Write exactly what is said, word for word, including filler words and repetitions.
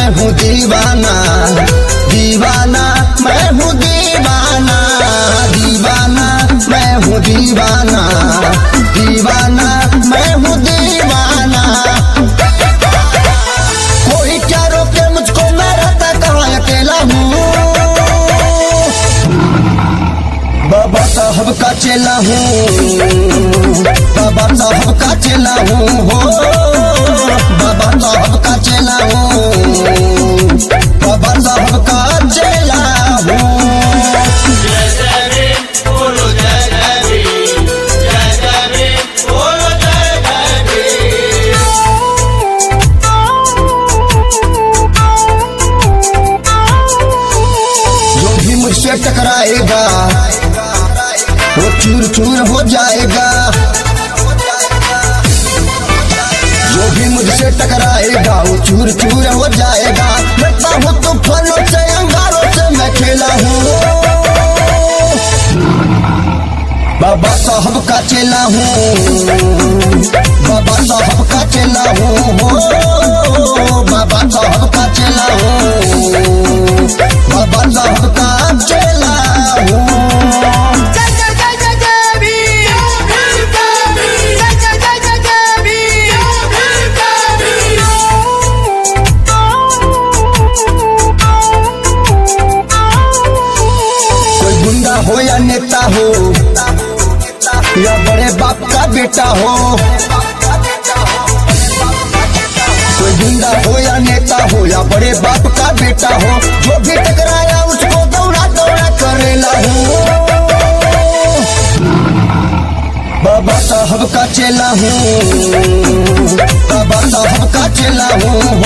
हूँ दीवाना, दीवाना मैं हूँ दीवाना, दीवाना मैं हूँ दीवाना, दीवाना मैं हूँ दीवाना। कोई क्या रोके मुझको, मैं रहता कहाँ अकेला हूँ। बाबा साहब का चेला हूँ, बाबा साहब का चेला हूँ हो, बाबा साहब का चेला हूँ, बाबा साहब का चेला हूँ। जय जय रे बोलो जय जय रे, जय जय रे बोलो जय जय रे। जो भी मुझसे टकराएगा वो चूर चूर हो जाएगा, जो भी मुझसे टकराएगा वो चूर चूर हो जाएगा। लगता हूँ तूफानों से अंगारों से मैं खेला हूँ, बाबा साहब का चेला हूँ, बाबा साहब का चेला हूँ हो, बाबा साहब का चेला हूँ, बाबा साहब का चेला हूँ। हो या नेता हो या बड़े बाप का बेटा हो, कोई गुंडा हो या नेता हो या बड़े बाप का बेटा हो, जो भी टकराया उसको दौड़ा दौड़ा करेला हूँ। बाबा साहब का चेला हूँ, बाबा साहब का चेला हूँ